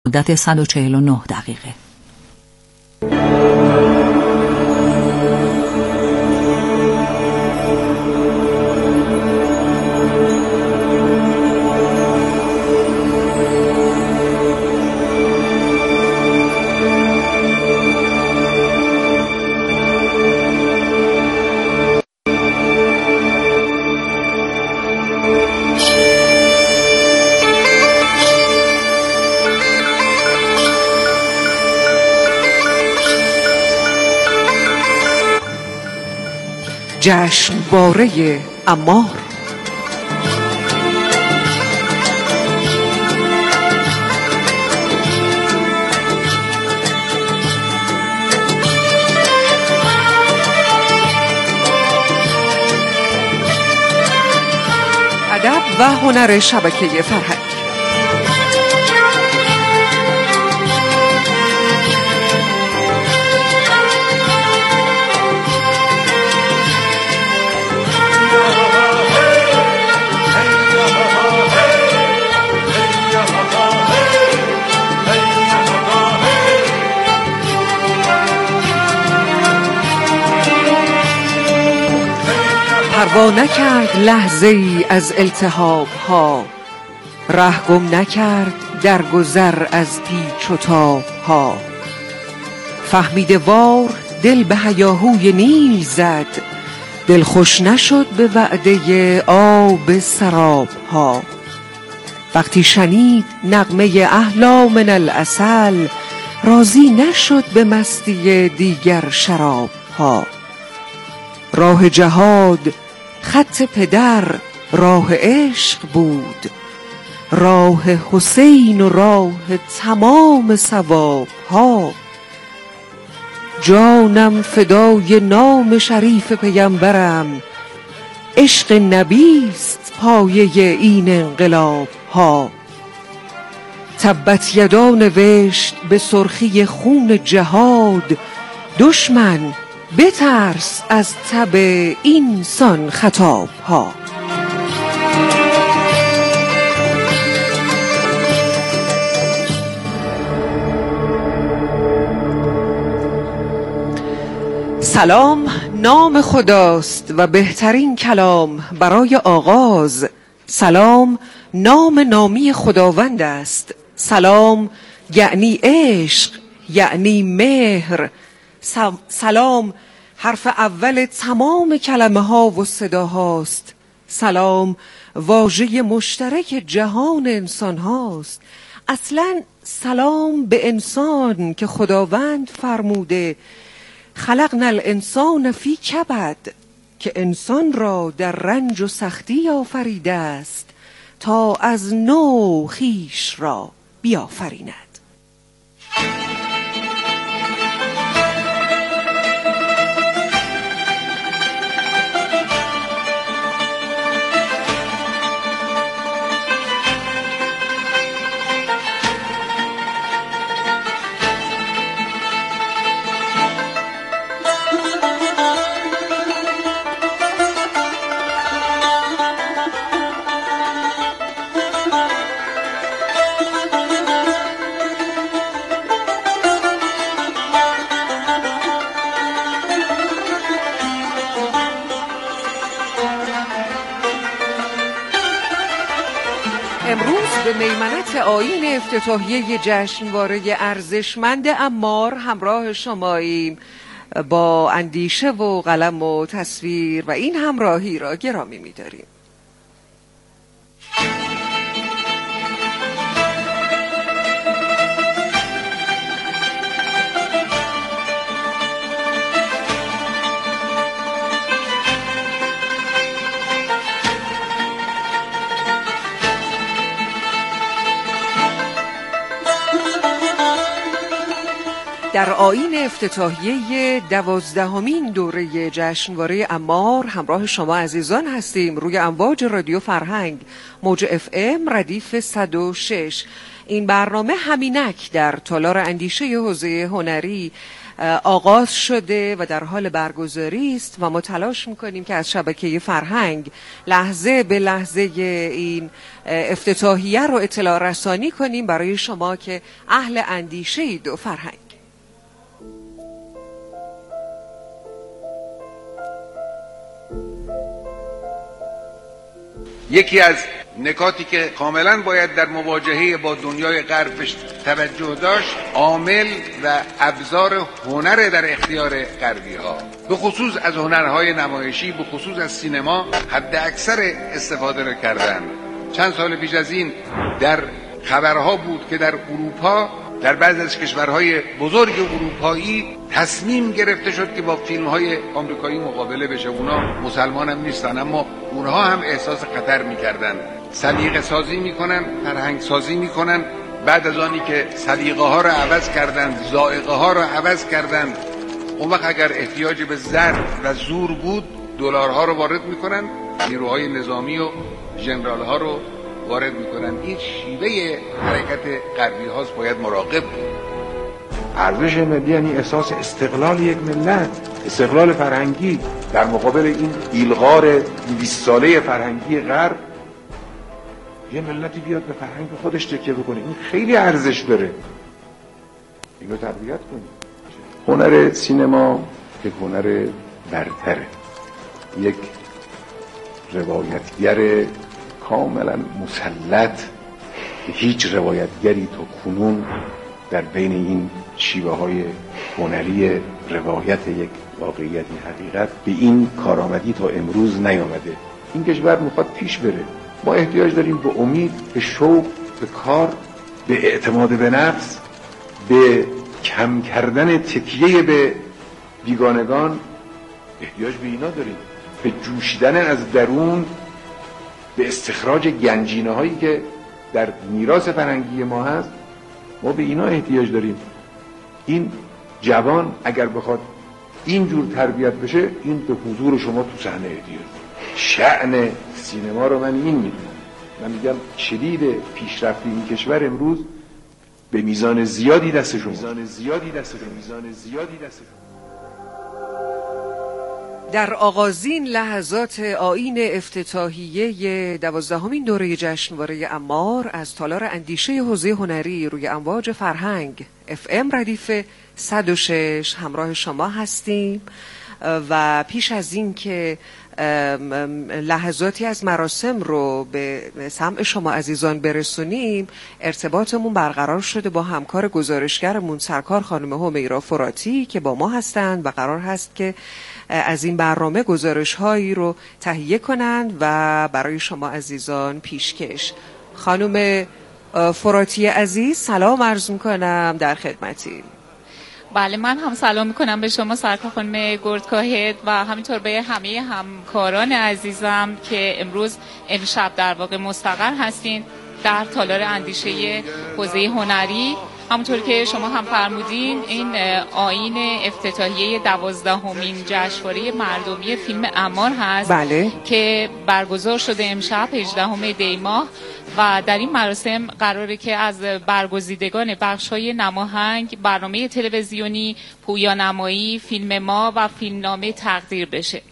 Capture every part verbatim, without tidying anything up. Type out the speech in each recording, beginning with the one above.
مدت صد و چهل و نه دقیقه. جشنواره عمار. ادب و هنر شبکه فرهنگ. پروا نکرد لحظه ای از التهاب ها، ره گم نکرد در گذر از پیچ و تاب ها. فهمیده وار دل به هیاهوی نیل زد، دل خوش نشد به وعده آب سراب ها. وقتی شنید نغمه احلی من العسل، راضی نشد به مستی دیگر شراب ها. راه جهاد خط پدر راه عشق بود، راه حسین و راه تمام ثواب ها. جانم فدای نام شریف پیمبرم، عشق نبیست پایه این انقلاب ها. تبت یدا نوشت به سرخی خون جهاد، دشمن بترس از تب این سان خطاب ها. سلام نام خداست و بهترین کلام برای آغاز. سلام نام نامی خداوند است. سلام یعنی عشق، یعنی مهر. سلام حرف اول تمام کلمه ها و صدا هاست. سلام واژه مشترک جهان انسان هاست. اصلا سلام به انسان که خداوند فرموده خلقنا الانسان فی کبد، که انسان را در رنج و سختی آفریده است تا از نو خویش را بیافریند. امروز به میمنت آیین افتتاحیه جشنواره ارزشمند عمار همراه شماییم. با اندیشه و قلم و تصویر و این همراهی را گرامی می‌داریم. در آیین افتتاحیه دوازدهمین دوره جشنواره عمار همراه شما عزیزان هستیم روی امواج رادیو فرهنگ موج اف ام ردیف صد و شش. این برنامه همینک در تالار اندیشه حوزه هنری آغاز شده و در حال برگزاری است و ما تلاش میکنیم که از شبکه فرهنگ لحظه به لحظه این افتتاحیه رو اطلاع رسانی کنیم برای شما که اهل اندیشه اید و فرهنگ. یکی از نکاتی که کاملا باید در مواجهه با دنیای غرب بهش توجه داشت، عامل و ابزار هنر در اختیار غربی ها، به خصوص از هنرهای نمایشی، به خصوص از سینما حد اکثر استفاده را کردن. چند سال پیش از این در خبرها بود که در اروپا، در بعضی از کشورهای بزرگ اروپایی تصمیم گرفته شد که با فیلم‌های آمریکایی مقابله بشه. اونا مسلمان هم نیستن اما اونها هم احساس خطر می‌کردن. سلیقه سازی می‌کنن، فرهنگ سازی می‌کنن، بعد از آنی که سلیقه ها رو عوض کردن، ذائقه ها رو عوض کردن، اون وقت اگر احتیاج به زر و زور بود دلارها رو وارد می‌کنن، نیروهای نظامی و ژنرال ها رو وارد میکنن. این شیوه حرکت غربی هاست، باید مراقب بود. ارزش ملی یعنی احساس استقلال یک ملت، استقلال فرهنگی در مقابل این ایلغار بیست ساله فرهنگی غرب. یه ملتی بیاد به فرهنگ خودش تکیه بکنه، این خیلی ارزش داره، اینو تربیت کنیم. هنر سینما یک هنر برتره، یک روایتگر کاملا مسلط، هیچ روایتگری تا کنون در بین این شیوه های هنری روایت یک واقعیت، حقیقت به این کارآمدی تا امروز نیامده. این کشور میخواد پیش بره، ما احتیاج داریم به امید، به شوق، به کار، به اعتماد به نفس، به کم کردن تکیه به بیگانگان. احتیاج به اینا داریم، به جوشیدن از درون، به استخراج گنجینه هایی که در میراث فرهنگی ما هست. ما به اینا احتیاج داریم. این جوان اگر بخواد اینجور تربیت بشه، این به حضور شما تو صحنه احتیاج. شأن سینما رو من این میدونم، من میگم کلید پیشرفت این کشور امروز به میزان زیادی دست شما، میزان زیادی دست شما، میزان زیادی دست شما. در آغازین لحظات آیین افتتاحیه دوازدهمین دوره جشنواره عمار از تالار اندیشه حوزه هنری روی امواج فرهنگ اف ام ردیف صد و شش همراه شما هستیم و پیش از این که لحظاتی از مراسم رو به سمع شما عزیزان برسونیم، ارتباطمون برقرار شده با همکار گزارشگرمون سرکار خانم همیرا فراتی که با ما هستند و قرار هست که از این برنامه گزارش هایی رو تهیه کنند و برای شما عزیزان پیشکش. خانم فراتی عزیز سلام عرض میکنم، در خدمتی. بله، من هم سلام میکنم به شما سرکار خانم گردکاهد و همینطور به همه همکاران عزیزم که امروز امشب در واقع مستقر هستین در تالار اندیشه حوزه هنری. همونطور که شما هم فرمودین، این آیین افتتاحیه دوازدهمین جشنواره مردمی فیلم عمار هست. بله. که برگزار شده امشب هجدهم دی ماه و در این مراسم قراره که از برگزیدگان بخش‌های نماهنگ، برنامه تلویزیونی، پویانمایی، فیلم ما و فیلمنامه تقدیر بشه.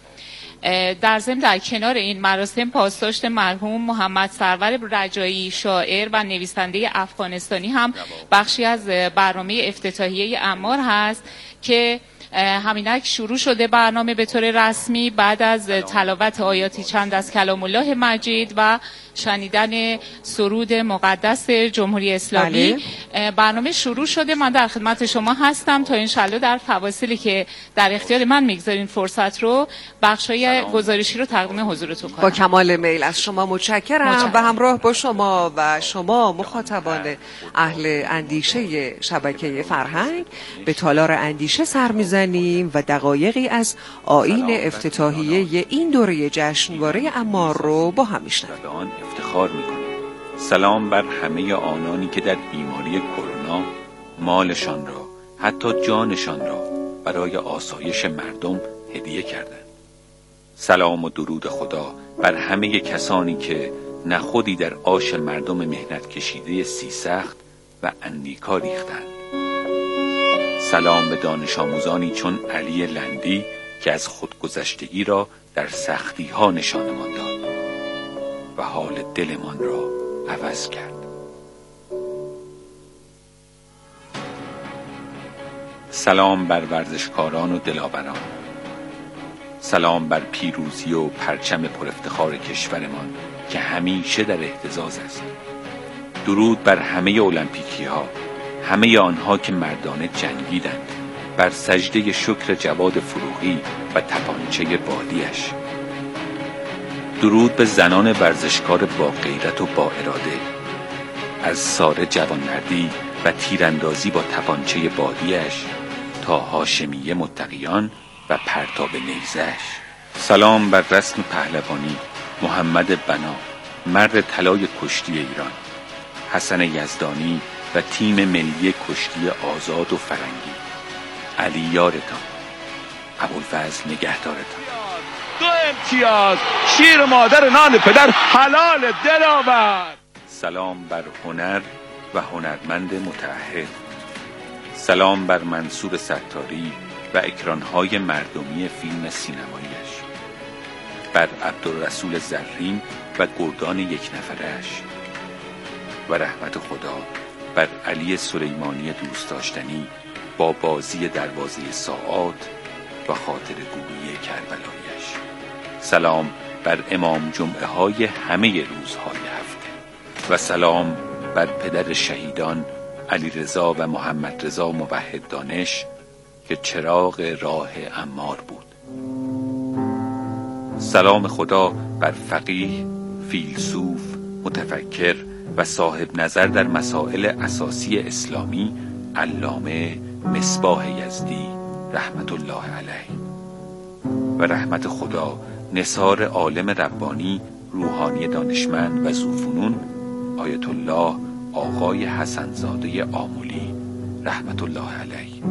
در ضمن در کنار این مراسم پاسداشت مرحوم محمد سرور رجایی شاعر و نویسنده افغانستانی هم بخشی از برنامه افتتاحیه عمار هست که همینک شروع شده برنامه به طور رسمی بعد از تلاوت آیاتی چند از کلام الله مجید و شنیدن سرود مقدس جمهوری اسلامی. بله. برنامه شروع شده. من در خدمت شما هستم تا انشالله در فواصلی که در اختیار من میگذارین فرصت رو بخشای گزارشی رو تقدیم حضورتون کنم. با کمال میل، از شما متشکرم. متشکرم. و همراه با شما و شما مخاطبان اهل اندیشه شبکه فرهنگ به تالار اندیشه سر میزنیم و دقایقی از آیین افتتاحیه این دوره جشنواره عمار رو با هم میشنویم. افتخار میکنیم. سلام بر همه آنانی که در بیماری کرونا مالشان را، حتی جانشان را برای آسایش مردم هدیه کردند. سلام و درود خدا بر همه کسانی که نه خودی در آش مردم مهنت کشیده سی سخت و اندیکا ریختند. سلام به دانش آموزانی چون علی لندی که از خودگذشتگی را در سختی ها نشانمان داد و حال دلمان را عوض کرد. سلام بر ورزشکاران و دلاوران. سلام بر پیروزی و پرچم پر افتخار کشورمان که همیشه در اهتزاز است. درود بر همه المپیکی ها، همه آنها که مردانه جنگیدند، بر سجده شکر جواد فروغی و تپانچه بادیش. درود به زنان ورزشکار با غیرت و با اراده، از ساره جوانمردی و تیراندازی با تپانچه بادیش تا هاشمیه متقیان و پرتاب نیزش. سلام بر رسم پهلوانی محمد بنا، مرد طلای کشتی ایران، حسن یزدانی و تیم ملی کشتی آزاد و فرنگی. علی یارتان، ابوالفضل نگهدارتان. دو امتیاز، شیر مادر نان پدر حلال دلاور. سلام بر هنر و هنرمند متعهد. سلام بر منصور ستاری و اکرانهای مردمی فیلم سینماییش، بر عبدالرسول زرین و گردان یک نفرش و رحمت خدا بر علی سلیمانی دوست داشتنی با بازی دروازه ساعات و خاطر گویی کربلایش. سلام بر امام جمعه های همه روزهای هفته و سلام بر پدر شهیدان علی رضا و محمد رضا موحد دانش که چراغ راه عمار بود. سلام خدا بر فقیه، فیلسوف، متفکر و صاحب نظر در مسائل اساسی اسلامی علامه مصباح یزدی رحمت الله علیه و رحمت خدا نثار عالم ربانی، روحانی دانشمند و ذوفنون آیت الله آقای حسنزاده آملی رحمت الله علیه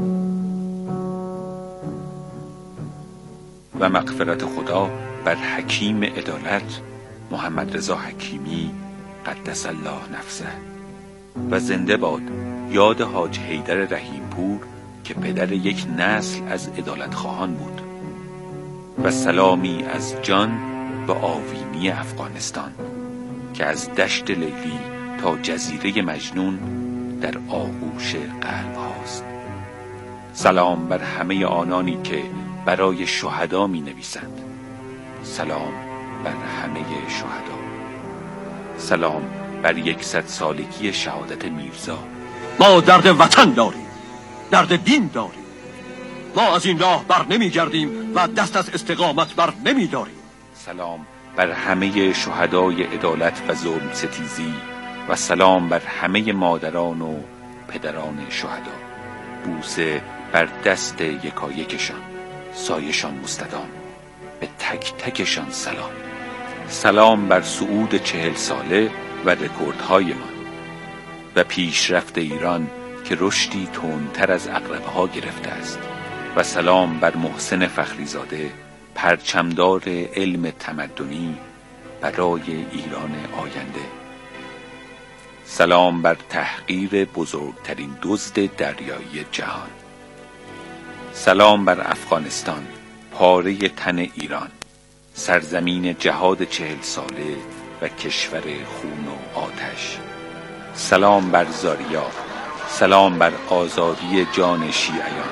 و مغفرت خدا بر حکیم عدالت محمد رضا حکیمی قدس الله نفسه و زنده باد یاد حاج حیدر رحیمپور که پدر یک نسل از عدالت خواهان بود و سلامی از جان به آوینی افغانستان که از دشت لیلی تا جزیره مجنون در آغوش قلب هاست. سلام بر همه آنانی که برای شهدا می نویسند. سلام بر همه شهدا. سلام بر یکصد سالگی شهادت میرزا. ما درد وطن داریم، درد دین داریم. ما از این راه بر نمی گردیم و دست از استقامت بر نمی داریم. سلام بر همه شهدای عدالت و ظلم ستیزی و سلام بر همه مادران و پدران شهدا. بوسه بر دست یکایکشان، سایشان مستدام. به تک تکشان سلام. سلام بر صعود چهل ساله و رکوردهایمان و پیشرفت ایران که رشدی تندتر از عقربه‌ها گرفته است و سلام بر محسن فخریزاده، پرچمدار علم تمدنی برای ایران آینده. سلام بر تحقیر بزرگترین دزد دریایی جهان. سلام بر افغانستان، پاره تن ایران، سرزمین جهاد چهل ساله و کشور خون و آتش. سلام بر زاریا، سلام بر آزادی جان شیعیان.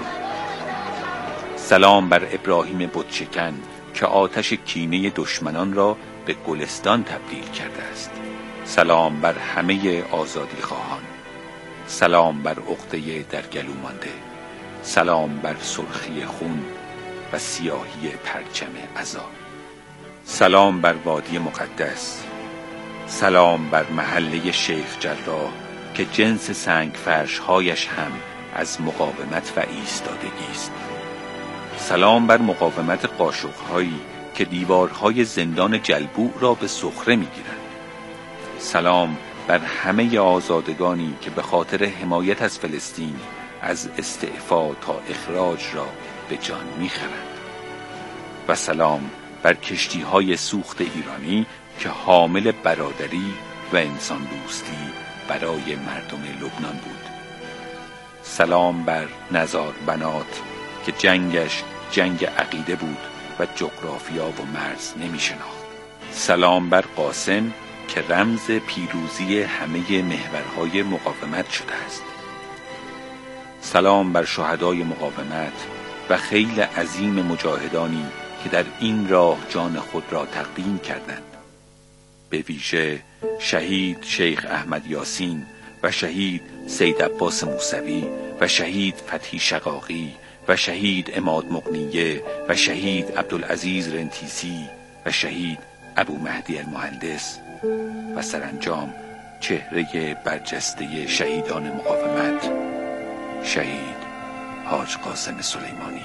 سلام بر ابراهیم بتشکن که آتش کینه دشمنان را به گلستان تبدیل کرده است. سلام بر همه آزادی خواهان. سلام بر عقده در گلو مانده. سلام بر سرخی خون و سیاهی پرچم عزا. سلام بر وادی مقدس. سلام بر محله شیخ جراح که جنس سنگ فرش‌هایش هم از مقاومت و ایستادگی است. سلام بر مقاومت قاشق‌هایی که دیوارهای زندان جلبوع را به سخره می‌گیرند. سلام بر همه آزادگانی که به خاطر حمایت از فلسطین از استعفا تا اخراج را به جان می‌خرند. و سلام بر کشتی‌های سوخت ایرانی که حامل برادری و انسان دوستی برای مردم لبنان بود. سلام بر نزار بنات که جنگش جنگ عقیده بود و جغرافیا و مرز نمی شناخت. سلام بر قاسم که رمز پیروزی همه محورهای مقاومت شده است. سلام بر شهدای مقاومت و خیل عظیم مجاهدانی که در این راه جان خود را تقدیم کردند، به ویژه شهید شیخ احمد یاسین و شهید سید عباس موسوی و شهید فتحی شقاقی و شهید عماد مغنیه و شهید عبدالعزیز رنتیسی و شهید ابو مهدی المهندس و سرانجام چهره برجسته شهیدان مقاومت، شهید حاج قاسم سلیمانی.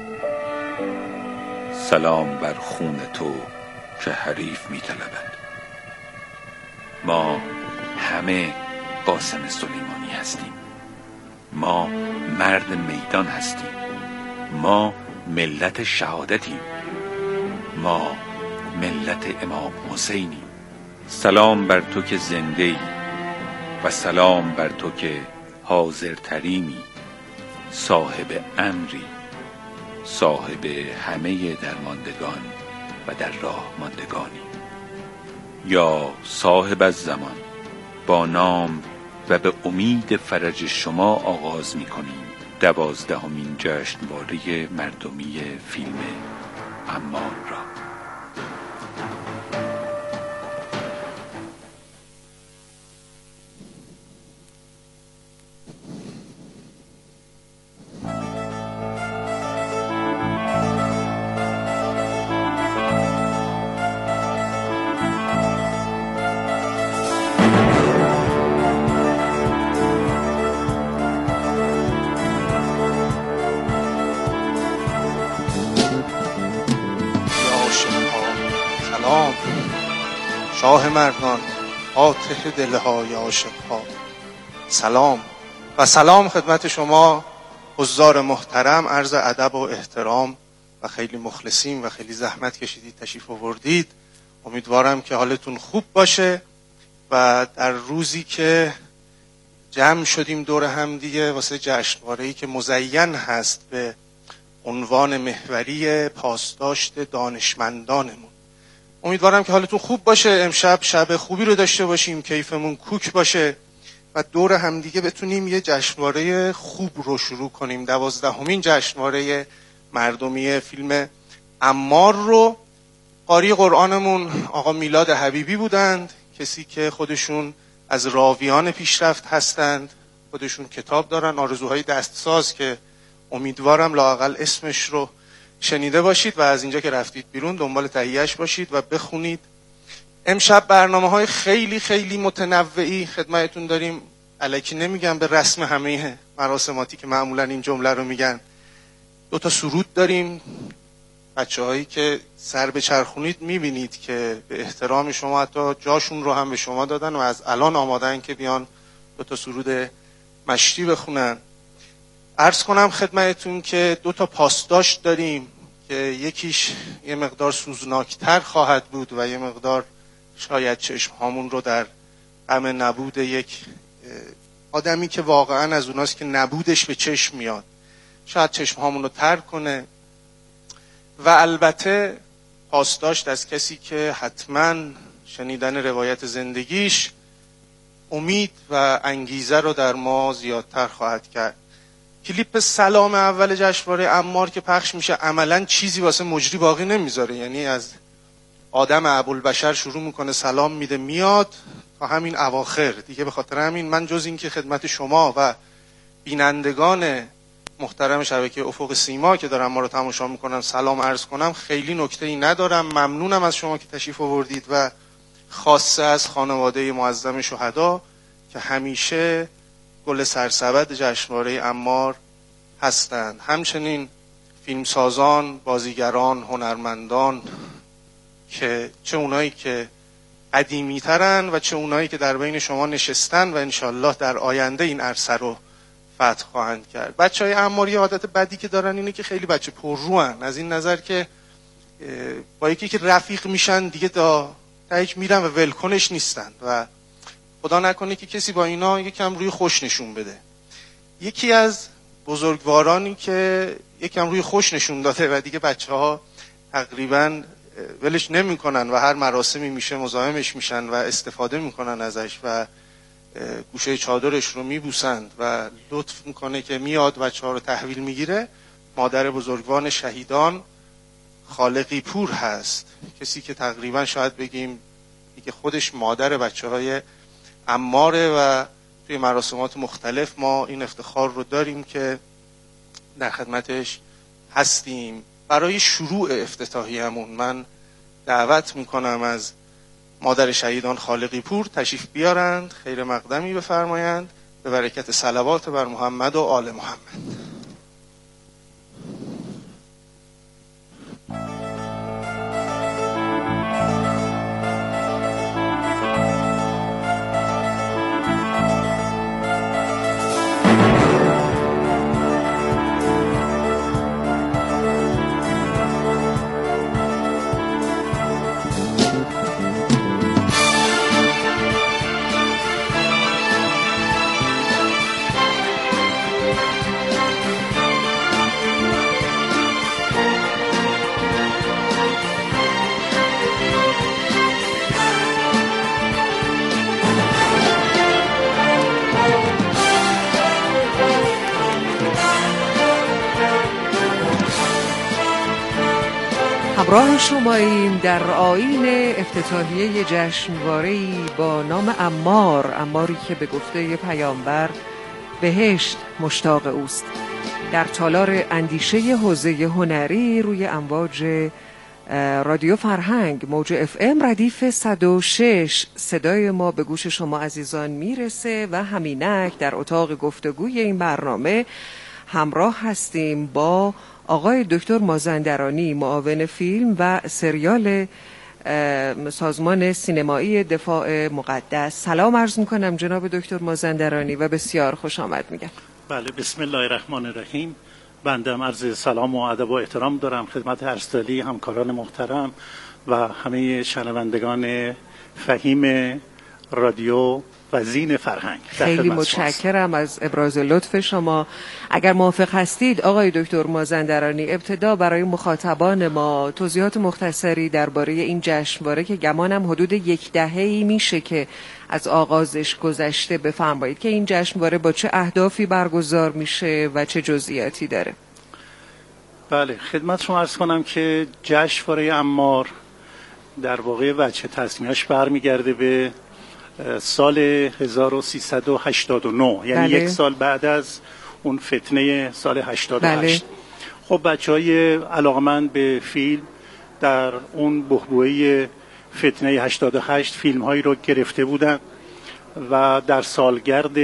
سلام بر خون تو که حریف می طلبد. ما همه قاسم سلیمانی هستیم. ما مرد میدان هستیم. ما ملت شهادتیم. ما ملت امام حسینیم. سلام بر تو که زنده ای و سلام بر تو که حاضر ترینی، صاحب امری، صاحب همه درماندگان و در راه ماندگانی. یا صاحب از زمان، با نام و به امید فرج شما آغاز می کنیم دوازدهمین جشنواره مردمی فیلم عمار را. شاه مردان، فاتح دلهای عاشق‌ها، سلام و سلام خدمت شما حضار محترم. عرض ادب و احترام و خیلی مخلصیم و خیلی زحمت کشیدید تشریف آوردید. امیدوارم که حالتون خوب باشه و در روزی که جمع شدیم دور هم دیگه واسه جشنواره‌ای که مزین هست به عنوان محوری پاسداشت دانشمندانمون، امیدوارم که حالتون خوب باشه. امشب شب خوبی رو داشته باشیم، کیفمون کوک باشه و دور همدیگه بتونیم یه جشنواره خوب رو شروع کنیم. دوازدهمین جشنواره مردمی فیلم عمار رو قاری قرآنمون آقا میلاد حبیبی بودند، کسی که خودشون از راویان پیشرفت هستند، خودشون کتاب دارن، آرزوهای دستساز، که امیدوارم لااقل اسمش رو شنیده باشید و از اینجا که رفتید بیرون دنبال تهیه‌اش باشید و بخونید. امشب برنامه‌های خیلی خیلی متنوعی خدمتتون داریم. الکی نمیگم به رسم همه مراسماتی که معمولا این جمله رو میگن. دو تا سرود داریم. بچه‌هایی که سر به چرخونید میبینید که به احترام شما حتی جاشون رو هم به شما دادن و از الان آمادن که بیان دو تا سرود مشتی بخونن. عرض کنم خدمتتون که دو تا پاسداشت داریم که یکیش یه مقدار سوزناکتر خواهد بود و یه مقدار شاید چشم هامون رو در غم نبود یک آدمی که واقعا از اوناست که نبودش به چشم میاد شاید چشم هامون رو تر کنه. و البته پاسداشت از کسی که حتما شنیدن روایت زندگیش امید و انگیزه رو در ما زیادتر خواهد کرد. کلیپ سلام اول جشنواره عمار که پخش میشه عملا چیزی واسه مجری باقی نمیذاره، یعنی از آدم ابوالبشر شروع میکنه سلام میده میاد تا همین اواخر دیگه. به خاطر همین من جز این که خدمت شما و بینندگان محترم شبکه افق سیما که دارن ما رو تماشا میکنن سلام عرض کنم، خیلی نکته‌ای ندارم. ممنونم از شما که تشریف آوردید و خاصه از خانواده معظم شهدا که همیشه گل سرسبد جشنواره عمار هستند. همچنین فیلمسازان، بازیگران، هنرمندان که چه اونایی که قدیمی ترن و چه اونایی که در بین شما نشستن و انشالله در آینده این عرصه رو فتح خواهند کرد. بچه های عماری عادت بدی که دارن اینه که خیلی بچه پرروان، از این نظر که با یکی که رفیق میشن دیگه تا تایج میرن و ولکنش نیستن و خدا نکنه که کسی با اینا یکم روی خوش نشون بده. یکی از بزرگوارانی که یکم روی خوش نشون داده و دیگه بچه ها تقریبا ولش نمی کنن و هر مراسمی میشه مزاحمش میشن و استفاده میکنن ازش و گوشه چادرش رو میبوسند و لطف میکنه که میاد بچه ها رو تحویل میگیره، مادر بزرگوار شهیدان خالقی پور هست. کسی که تقریبا شاید بگیم دیگه خودش مادر بچه های عماره و توی مراسمات مختلف ما این افتخار رو داریم که در خدمتش هستیم. برای شروع افتتاحیه‌مون من دعوت میکنم از مادر شهیدان خالقی پور تشریف بیارند، خیر مقدمی بفرمایند به برکت صلوات بر محمد و آل محمد. همراه شماییم در آیین افتتاحیه جشنواره‌ای با نام عمار، عماری که به گفته پیامبر بهشت مشتاق اوست. در تالار اندیشه حوزه هنری روی امواج رادیو فرهنگ موج اف ام ردیف صد و شش صدای ما به گوش شما عزیزان میرسه و همینک در اتاق گفتگوی این برنامه همراه هستیم با آقای دکتر مازندرانی، معاون فیلم و سریال سازمان سینمایی دفاع مقدس. سلام عرض میکنم جناب دکتر مازندرانی و بسیار خوش آمد میگم. بله، بسم الله الرحمن الرحیم. بنده هم عرض سلام و ادب و احترام دارم خدمت ارسطالی، همکاران محترم و همه شنوندگان فهیم رادیو و زین فرهنگ. خیلی متشکرم از ابراز لطف شما. اگر موافق هستید آقای دکتر مازندرانی، ابتدا برای مخاطبان ما توضیحات مختصری درباره این جشنواره که گمانم حدود یک دهه‌ای میشه که از آغازش گذشته بفرمایید که این جشنواره با چه اهدافی برگزار میشه و چه جزئیاتی داره. بله، خدمت شما عرض کنم که جشنواره عمار در واقع وجه تصمیمش برمیگرده به سال هزار و سیصد و هشتاد و نه، یعنی بله. یک سال بعد از اون فتنه سال هشتاد و هشت. بله. خب بچهای علاقمند به فیلم در اون بحبوحه فتنه هشتاد و هشت فیلم هایی رو گرفته بودن و در سالگرد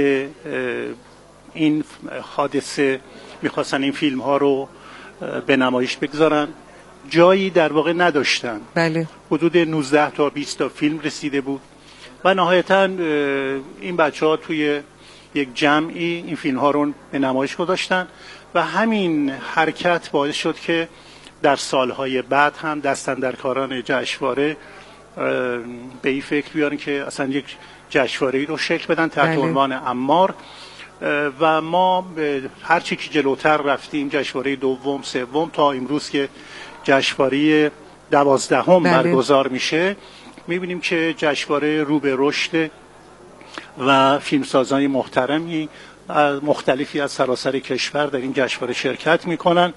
این حادثه میخواستن این فیلم ها رو به نمایش بگذارن. جایی در واقع نداشتن. بله. حدود نوزده تا بیست تا فیلم رسیده بود و نهایتاً این بچه ها توی یک جمعی این فیلم ها رو به نمایش گذاشتن و همین حرکت باعث شد که در سالهای بعد هم دستاندرکاران جشنواره به این فکر بیارن که اصلا یک جشنواره‌ای رو شکل بدن تحت عنوان عمار و ما هر چی که جلوتر رفتیم جشنواره دوم، سوم تا امروز که جشنواره دوازدهم برگزار میشه، میبینیم که جشنواره رو به رشد و فیلمسازان محترمی مختلفی از سراسر کشور در این جشنواره شرکت میکنن.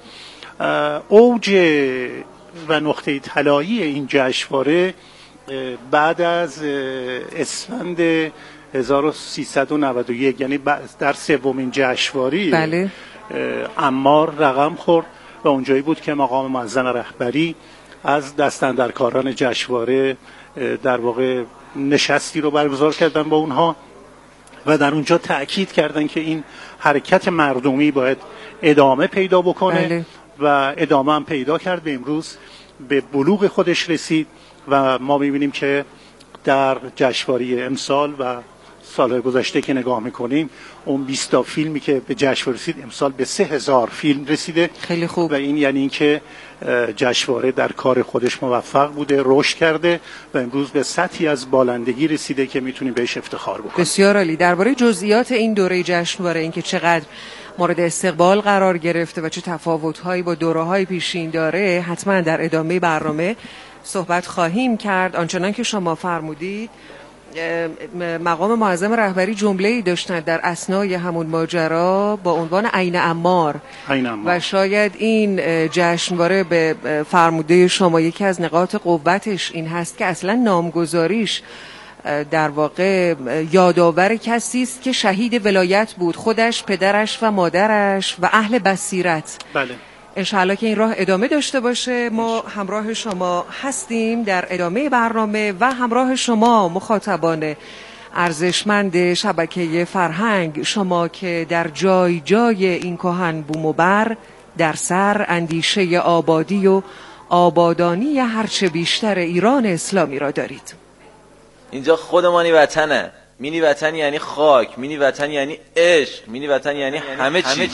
اوج و نقطه طلایی این جشنواره بعد از اسفند هزار و سیصد و نود و یک، یعنی در سومین جشنواره بله. عمار رقم خورد و اونجایی بود که مقام معظم رهبری از دستاندرکاران جشنواره در واقع نشستی رو برگزار کردن با اونها و در اونجا تأکید کردن که این حرکت مردمی باید ادامه پیدا بکنه. بله. و ادامه هم پیدا کرد، به امروز به بلوغ خودش رسید و ما میبینیم که در جشنواره امسال و سالهای گذشته که نگاه میکنیم، اون بیست تا فیلمی که به جشنواره رسید امسال به سه هزار فیلم رسیده. خیلی خوب. و این یعنی اینکه جشنواره در کار خودش موفق بوده، رشد کرده و امروز به سطحی از بالندگی رسیده که میتونیم بهش افتخار بکنیم. بسیار عالی. درباره جزئیات این دوره جشنواره، اینکه چقدر مورد استقبال قرار گرفته و چه تفاوت‌هایی با دوره‌های پیشین داره، حتما در ادامه برنامه صحبت خواهیم کرد. آنچنان که شما فرمودید، مقام معظم رهبری جمله‌ای داشتند در اثنای همون ماجرا با عنوان عین عمار. عین عمار. و شاید این جشنواره به فرموده شما یکی از نقاط قوتش این هست که اصلا نامگذاریش در واقع یادآور کسی است که شهید ولایت بود، خودش، پدرش و مادرش و اهل بصیرت. بله. انشاءالله که این راه ادامه داشته باشه. ما همراه شما هستیم در ادامه برنامه و همراه شما مخاطبان ارزشمند شبکه فرهنگ، شما که در جای جای این کهن بوم و بر در سر اندیشه آبادی و آبادانی هرچه بیشتر ایران اسلامی را دارید. اینجا خودمانی وطنه. مینی وطن یعنی خاک، مینی وطن یعنی عشق، مینی وطن یعنی همه چی.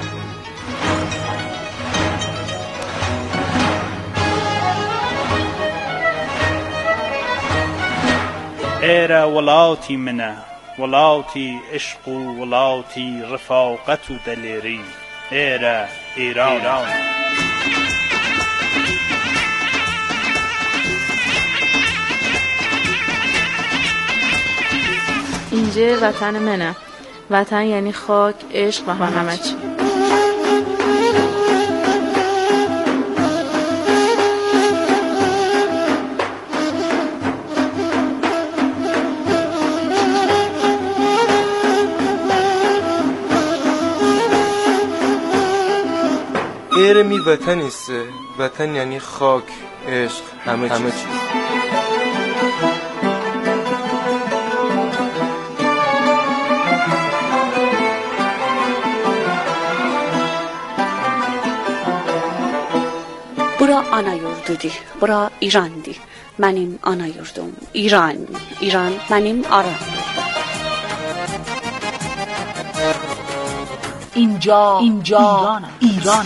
ایره ولاتی منه، ولاتی عشق و ولاتی رفاقت و دلیری، ایره ایران. اینجا وطن منه، وطن یعنی خاک، عشق و همه چی. ایره می وطن است، وطن یعنی خاک، عشق، همه چیز. Bura ana yurdudur, bura İran'dır. Mənim ana yurdum İran, İran mənim ara. اینجا اینجا ایران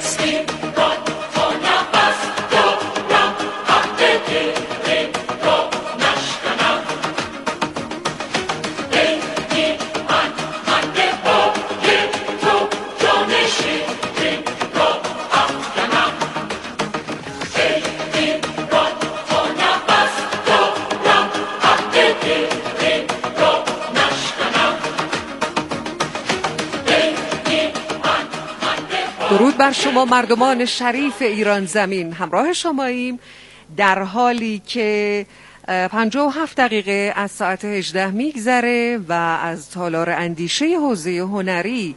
درود بر شما مردمان شریف ایران زمین. همراه شماییم در حالی که پنجاه و هفت دقیقه از ساعت هجده میگذره و از تالار اندیشه حوزه هنری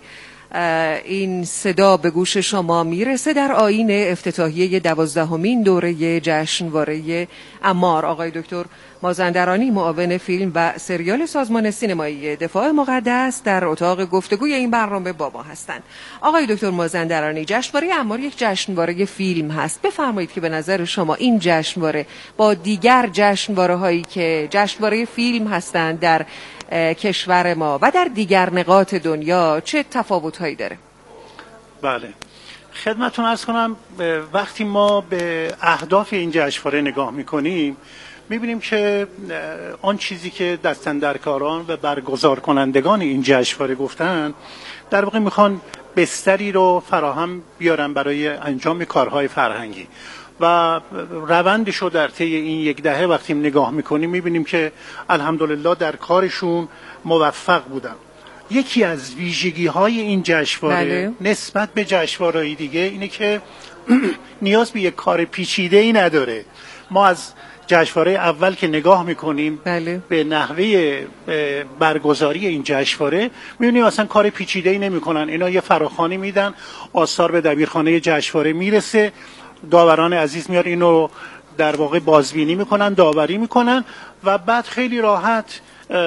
این صدا به گوش شما میرسه در آیین افتتاحیه دوازدهمین دوره جشنواره عمار. آقای دکتر مازندرانی، معاون فیلم و سریال سازمان سینمایی دفاع مقدس، در اتاق گفتگوی این برنامه با ما هستند. آقای دکتر مازندرانی، جشنواره عمار یک جشنواره فیلم هست. بفرمایید که به نظر شما این جشنواره با دیگر جشنواره هایی که جشنواره فیلم هستند در کشور ما و در دیگر نقاط دنیا چه تفاوت هایی داره؟ بله، خدمتتون عرض کنم وقتی ما به اهداف این جشنواره نگاه میکنیم میبینیم که آن چیزی که دستاندرکاران و برگزار کنندگان این جشنواره گفتن، در واقع میخوان بستری رو فراهم بیارن برای انجام کارهای فرهنگی و روندش رو در طی این یک دهه وقتی نگاه میکنیم میبینیم که الحمدلله در کارشون موفق بودن. یکی از ویژگی های این جشنواره بله. نسبت به جشنواره‌های دیگه اینه که نیاز به یک کار پیچیده ای نداره. ما از جشنواره اول که نگاه میکنیم بله. به نحوه برگزاری این جشنواره میبینیم اصلا کار پیچیده ای نمیکنن. اینا یه فراخوانی میدن، آثار به دبیرخانه جشنواره میرسه، داوران عزیز میاد اینو در واقع بازبینی میکنن، داوری میکنن و بعد خیلی راحت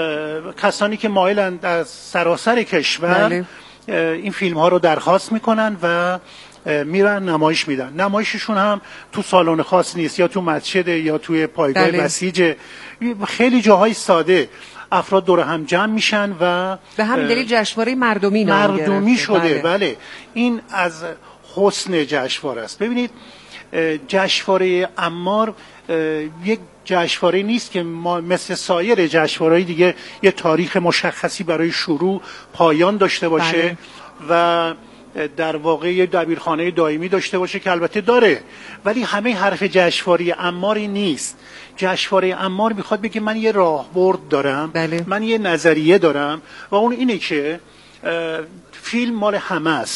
کسانی که مایلند از سراسر کشور بله. این فیلم ها رو درخواست میکنن و میرن نمایش میدن. نمایششون هم تو سالن خاص نیست، یا تو مسجد یا توی پایگاه بله. بسیج، خیلی جاهای ساده. افراد دور هم جمع میشن و به همین دلیل جشنواره مردمی نام گرفته. مردمی شده. بله. بله این از حسن جشنواره است. ببینید جشنواره عمار یک جشنواره نیست که ما مثل سایر جشنواره‌های دیگه یه تاریخ مشخصی برای شروع پایان داشته باشه. بله. و در واقع یه دبیرخانه دائمی داشته باشه که البته داره، ولی همه حرف جشنواره عماری نیست. جشنواره عمار میخواد بگه من یه راهبرد دارم. بله. من یه نظریه دارم و اون اینه که فیلم مال همه است.